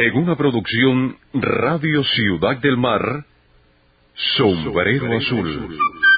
En una producción Radio Ciudad del Mar, Sombrero Azul.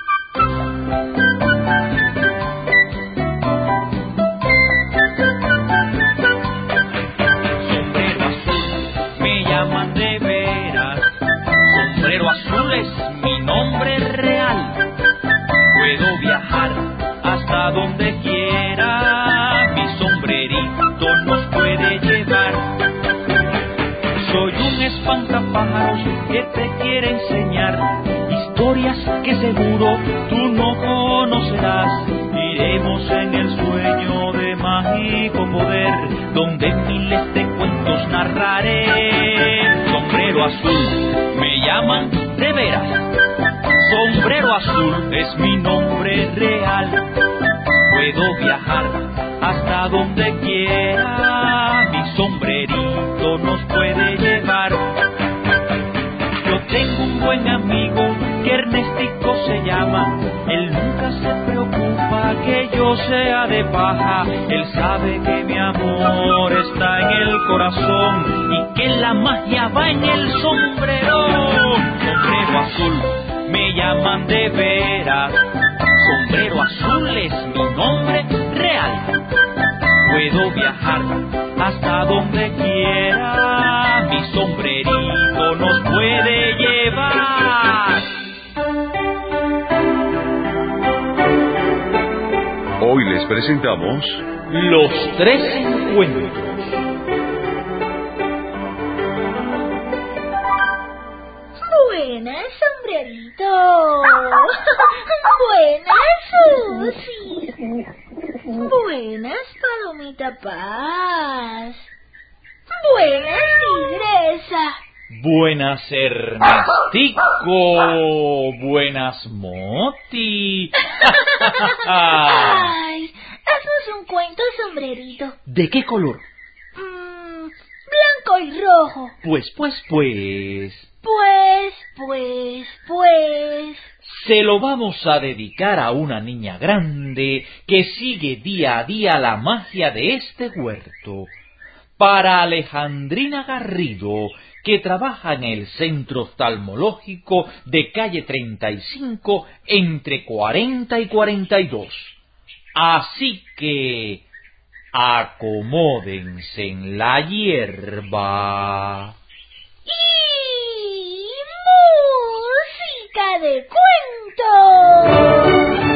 Sombrero azul, me llaman de veras. Sombrero azul es mi nombre real. Puedo viajar hasta donde quiera. Mi sombrerito nos puede llevar. Soy un espantapájaros que te quiere enseñar historias que seguro tú no conocerás. Iremos en el sueño de mágico poder, donde miles de cuentos narraré. Sombrero azul, me llaman de veras. Sombrero azul es mi nombre real. Puedo viajar hasta donde quiera. Mi sombrerito nos puede llevar. Yo tengo un buen amigo que Ernestico se llama. Él nunca se preocupa que yo sea de paja. Él sabe que mi amor está en el corazón y que la magia va en el sombrero. Sombrero azul, me llaman de veras. Sombrero azul es mi nombre real. Puedo viajar hasta donde quiera. Mi sombrerito nos puede llevar. Hoy les presentamos Los tres encuentros. Buenas, sombrerito. Buenas, Susi. Buenas, Palomita Paz. Buenas, Tigresa. Buenas, Ernestico. Buenas, Moti. Ay, haznos un cuento, sombrerito. ¿De qué color? Blanco y rojo. Pues. Se lo vamos a dedicar a una niña grande que sigue día a día la magia de este huerto. Para Alejandrina Garrido, que trabaja en el Centro Oftalmológico de calle 35 entre 40 y 42. Así que acomódense en la hierba. ¡Y música de cuento!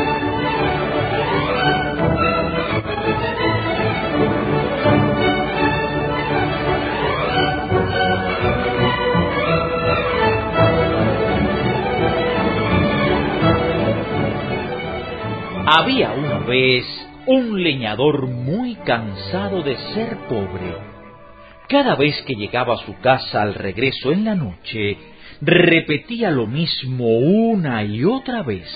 Había una vez un leñador muy cansado de ser pobre. Cada vez que llegaba a su casa al regreso en la noche, repetía lo mismo una y otra vez.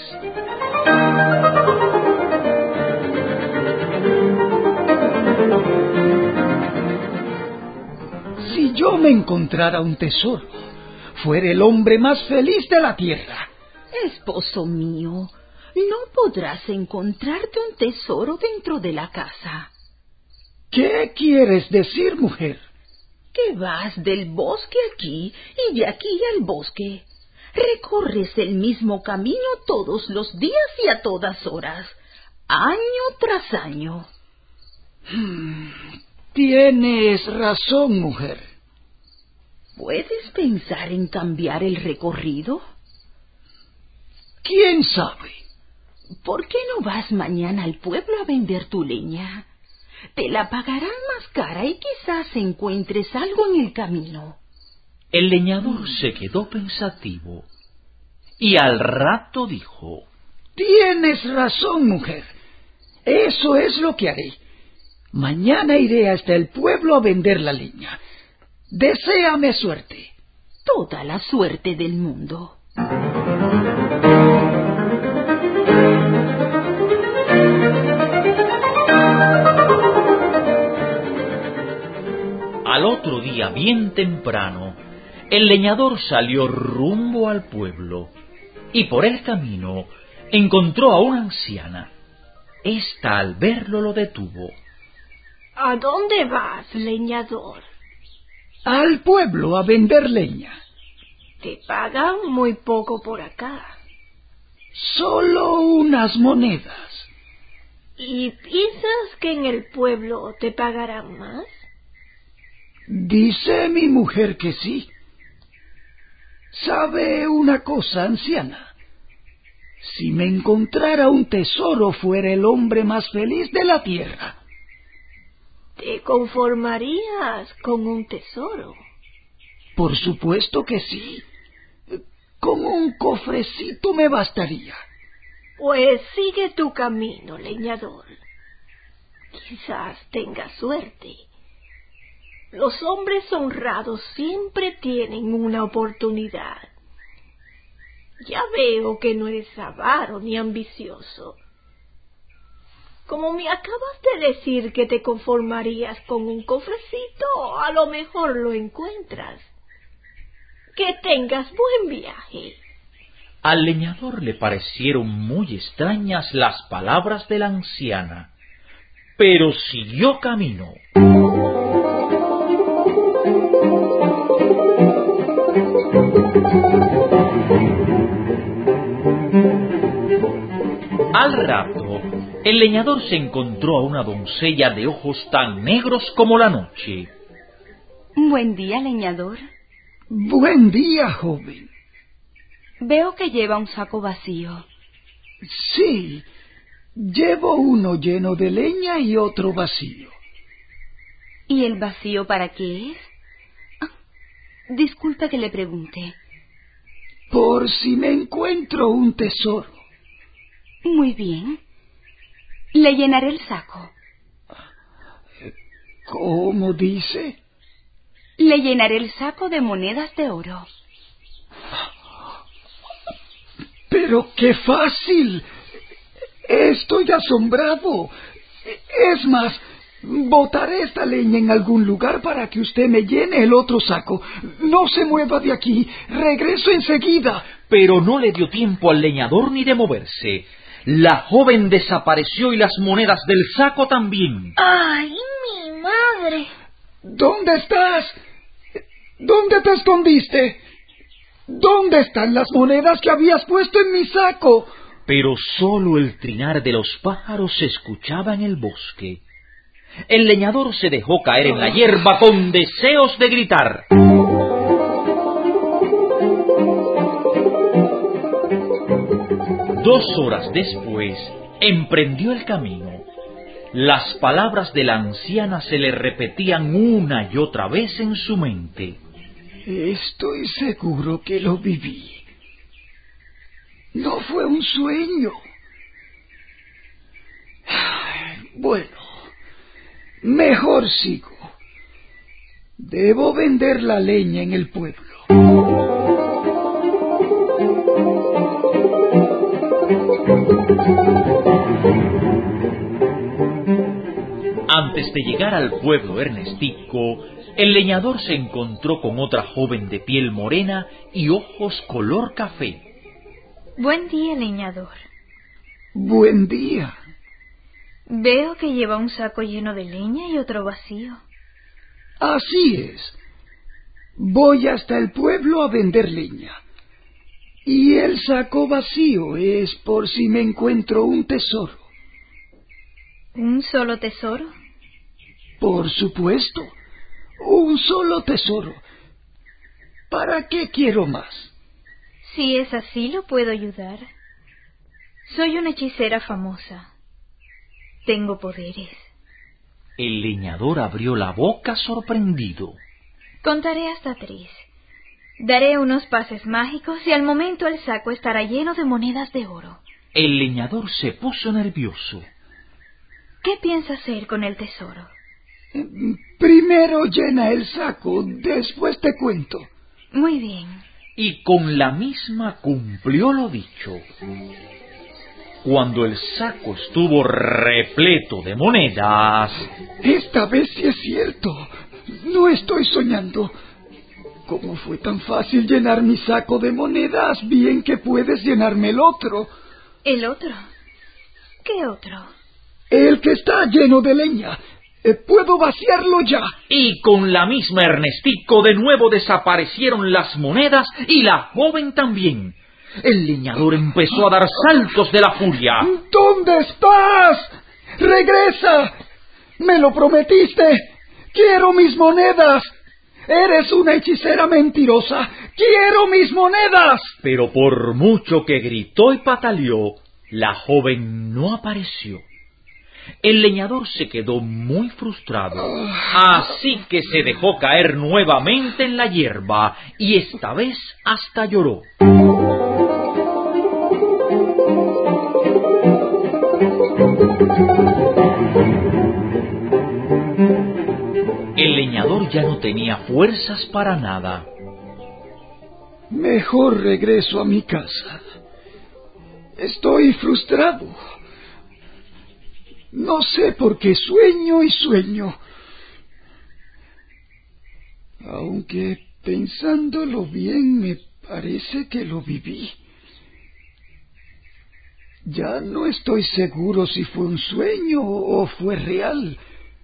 Si yo me encontrara un tesoro, fuera el hombre más feliz de la tierra. Esposo mío, no podrás encontrarte un tesoro dentro de la casa. ¿Qué quieres decir, mujer? Que vas del bosque aquí y de aquí al bosque. Recorres el mismo camino todos los días y a todas horas, año tras año. Tienes razón, mujer. ¿Puedes pensar en cambiar el recorrido? ¿Quién sabe? ¿Por qué no vas mañana al pueblo a vender tu leña? Te la pagarán más cara y quizás encuentres algo en el camino. El leñador se quedó pensativo y al rato dijo: Tienes razón, mujer. Eso es lo que haré. Mañana iré hasta el pueblo a vender la leña. Deséame suerte. Toda la suerte del mundo. Al otro día, bien temprano, el leñador salió rumbo al pueblo y por el camino encontró a una anciana. Esta, al verlo, lo detuvo. ¿A dónde vas, leñador? Al pueblo a vender leña. Te pagan muy poco por acá. Solo unas monedas. ¿Y piensas que en el pueblo te pagarán más? Dice mi mujer que sí. ¿Sabe una cosa, anciana? Si me encontrara un tesoro, fuera el hombre más feliz de la tierra. ¿Te conformarías con un tesoro? Por supuesto que sí. Con un cofrecito me bastaría. Pues sigue tu camino, leñador. Quizás tengas suerte. Los hombres honrados siempre tienen una oportunidad. Ya veo que no eres avaro ni ambicioso. Como me acabas de decir que te conformarías con un cofrecito, a lo mejor lo encuentras. Que tengas buen viaje. Al leñador le parecieron muy extrañas las palabras de la anciana, pero siguió camino. Al rato, el leñador se encontró a una doncella de ojos tan negros como la noche. Buen día, leñador. Buen día, joven. Veo que lleva un saco vacío. Sí, llevo uno lleno de leña y otro vacío. ¿Y el vacío para qué es? Disculpe que le pregunte. Por si me encuentro un tesoro. Muy bien. Le llenaré el saco. ¿Cómo dice? Le llenaré el saco de monedas de oro. ¡Pero qué fácil! Estoy asombrado. Es más, botaré esta leña en algún lugar para que usted me llene el otro saco. No se mueva de aquí. Regreso enseguida. Pero no le dio tiempo al leñador ni de moverse. La joven desapareció y las monedas del saco también. ¡Ay, mi madre! ¿Dónde estás? ¿Dónde te escondiste? ¿Dónde están las monedas que habías puesto en mi saco? Pero solo el trinar de los pájaros se escuchaba en el bosque. El leñador se dejó caer en la hierba con deseos de gritar. 2 horas después, emprendió el camino. Las palabras de la anciana se le repetían una y otra vez en su mente. Estoy seguro que lo viví. No fue un sueño. Bueno, mejor sigo. Debo vender la leña en el pueblo. Antes de llegar al pueblo Ernestico, el leñador se encontró con otra joven de piel morena y ojos color café. Buen día, leñador. Buen día. Veo que lleva un saco lleno de leña y otro vacío. Así es. Voy hasta el pueblo a vender leña. Y el saco vacío es por si me encuentro un tesoro. ¿Un solo tesoro? Por supuesto. Un solo tesoro. ¿Para qué quiero más? Si es así, lo puedo ayudar. Soy una hechicera famosa. Tengo poderes. El leñador abrió la boca sorprendido. Contaré hasta 3. Daré unos pases mágicos y al momento el saco estará lleno de monedas de oro. El leñador se puso nervioso. ¿Qué piensa hacer con el tesoro? Primero llena el saco, después te cuento. Muy bien. Y con la misma cumplió lo dicho. Cuando el saco estuvo repleto de monedas... Esta vez sí es cierto. No estoy soñando. ¿Cómo fue tan fácil llenar mi saco de monedas? Bien que puedes llenarme el otro. ¿El otro? ¿Qué otro? El que está lleno de leña. Puedo vaciarlo ya. Y con la misma Ernestico de nuevo desaparecieron las monedas y la joven también. El leñador empezó a dar saltos de la furia. ¿Dónde estás? ¡Regresa! ¡Me lo prometiste! ¡Quiero mis monedas! ¡Eres una hechicera mentirosa! ¡Quiero mis monedas! Pero por mucho que gritó y pataleó, la joven no apareció. El leñador se quedó muy frustrado, así que se dejó caer nuevamente en la hierba y esta vez hasta lloró. El leñador ya no tenía fuerzas para nada. Mejor regreso a mi casa. Estoy frustrado. No sé por qué sueño y sueño. Aunque pensándolo bien me parece que lo viví. Ya no estoy seguro si fue un sueño o fue real.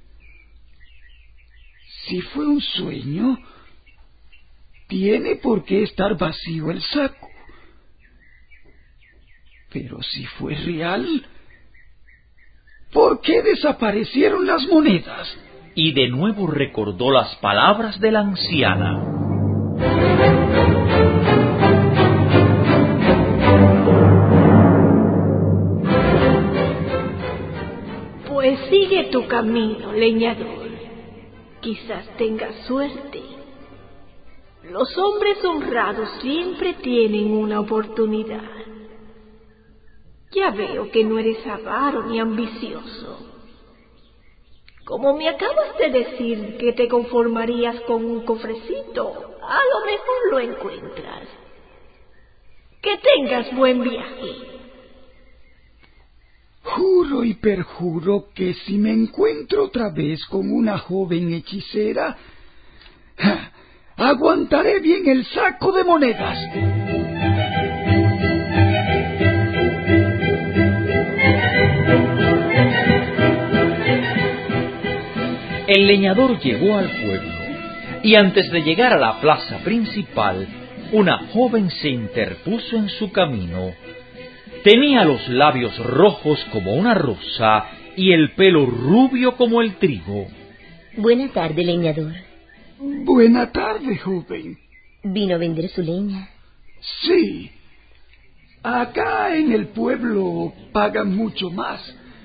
Si fue un sueño, tiene por qué estar vacío el saco. Pero si fue real, ¿por qué desaparecieron las monedas? Y de nuevo recordó las palabras de la anciana. Pues sigue tu camino, leñador. Quizás tengas suerte. Los hombres honrados siempre tienen una oportunidad. Ya veo que no eres avaro ni ambicioso. Como me acabas de decir que te conformarías con un cofrecito, a lo mejor lo encuentras. Que tengas buen viaje. Juro y perjuro que si me encuentro otra vez con una joven hechicera, aguantaré bien el saco de monedas. El leñador llegó al pueblo, y antes de llegar a la plaza principal, una joven se interpuso en su camino. Tenía los labios rojos como una rosa y el pelo rubio como el trigo. Buena tarde, leñador. Buena tarde, joven. ¿Vino a vender su leña? Sí. Acá en el pueblo pagan mucho más.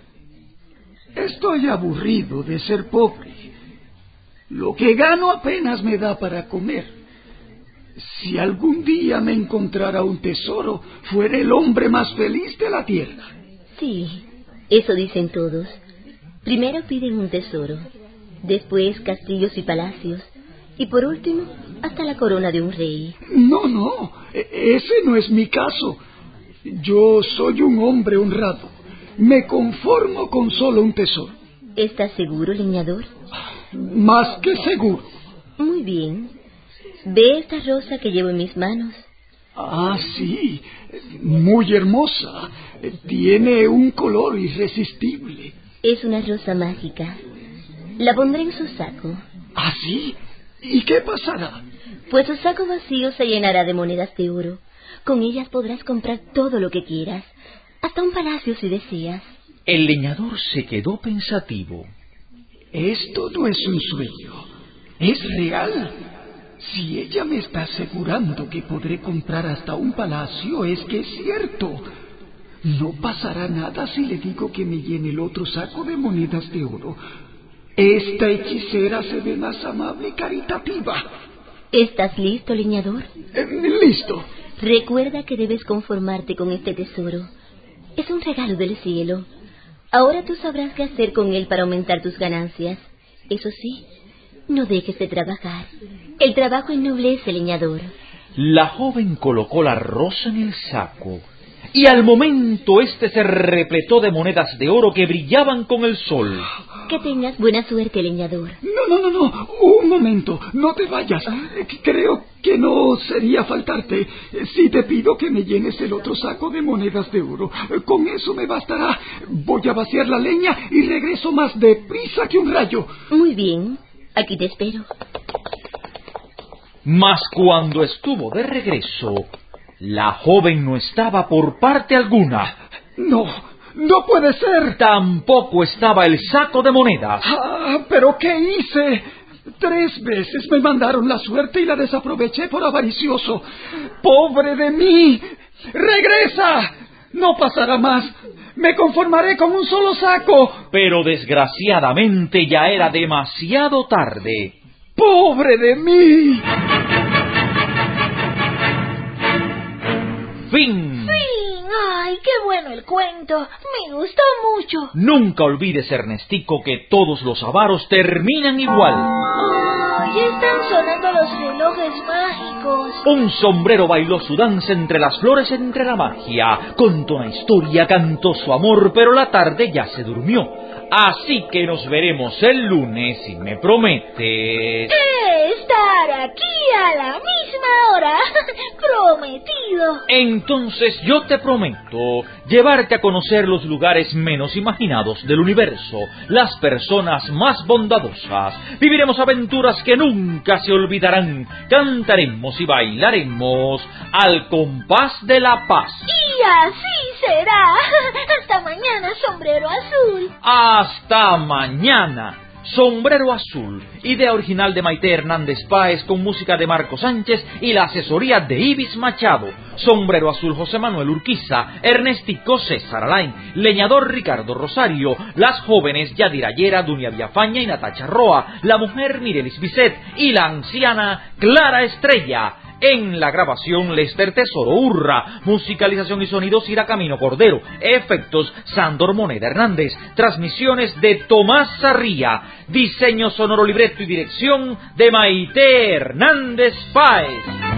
Estoy aburrido de ser pobre. Lo que gano apenas me da para comer. Si algún día me encontrara un tesoro, fuera el hombre más feliz de la tierra. Sí, eso dicen todos. Primero piden un tesoro, después castillos y palacios, y por último, hasta la corona de un rey. No, ese no es mi caso. Yo soy un hombre honrado. Me conformo con solo un tesoro. ¿Estás seguro, leñador? Más que seguro. Muy bien. ¿Ve esta rosa que llevo en mis manos? Ah, sí, muy hermosa. Tiene un color irresistible. Es una rosa mágica. La pondré en su saco. ¿Ah, sí? ¿Y qué pasará? Pues su saco vacío se llenará de monedas de oro. Con ellas podrás comprar todo lo que quieras, hasta un palacio si deseas. El leñador se quedó pensativo. Esto no es un sueño, es real. Si ella me está asegurando que podré comprar hasta un palacio, es que es cierto. No pasará nada si le digo que me llene el otro saco de monedas de oro. Esta hechicera se ve más amable y caritativa. ¿Estás listo, leñador? Listo. Recuerda que debes conformarte con este tesoro. Es un regalo del cielo. Ahora tú sabrás qué hacer con él para aumentar tus ganancias. Eso sí, no dejes de trabajar. El trabajo ennoblece, leñador. La joven colocó la rosa en el saco, y al momento éste se repletó de monedas de oro que brillaban con el sol. Que tengas buena suerte, leñador. No. Un momento. No te vayas. Creo que no sería faltarte si te pido que me llenes el otro saco de monedas de oro. Con eso me bastará. Voy a vaciar la leña y regreso más deprisa que un rayo. Muy bien. Aquí te espero. Mas cuando estuvo de regreso, la joven no estaba por parte alguna. No puede ser. Tampoco estaba el saco de monedas. ¿Pero qué hice? 3 veces me mandaron la suerte y la desaproveché por avaricioso. ¡Pobre de mí! ¡Regresa! No pasará más. Me conformaré con un solo saco. Pero desgraciadamente ya era demasiado tarde. ¡Pobre de mí! Fin. ¡Ay, qué bueno el cuento! Me gustó mucho. Nunca olvides, Ernestico, que todos los avaros terminan igual. ¡Ay, están sonando los relojes mágicos! Un sombrero bailó su danza entre las flores, entre la magia. Contó una historia, cantó su amor, pero la tarde ya se durmió. Así que nos veremos el lunes si me prometes... Estar aquí a la misma hora. Prometido. Entonces yo te prometo llevarte a conocer los lugares menos imaginados del universo, las personas más bondadosas. Viviremos aventuras que nunca se olvidarán. Cantaremos y bailaremos al compás de la paz. Y así será. Hasta mañana, sombrero azul. Hasta mañana. Sombrero Azul, idea original de Maite Hernández Páez con música de Marco Sánchez y la asesoría de Ibis Machado. Sombrero Azul, José Manuel Urquiza, Ernestico César Alain, leñador Ricardo Rosario, las jóvenes Yadira Yera, Dunia Villafaña y Natacha Roa, la mujer Mirelis Bisset y la anciana Clara Estrella. En la grabación, Lester Tesoro Urra. Musicalización y sonidos, Ira Camino Cordero. Efectos, Sandor Moneda Hernández. Transmisiones de Tomás Sarría. Diseño sonoro, libreto y dirección de Maite Hernández Páez.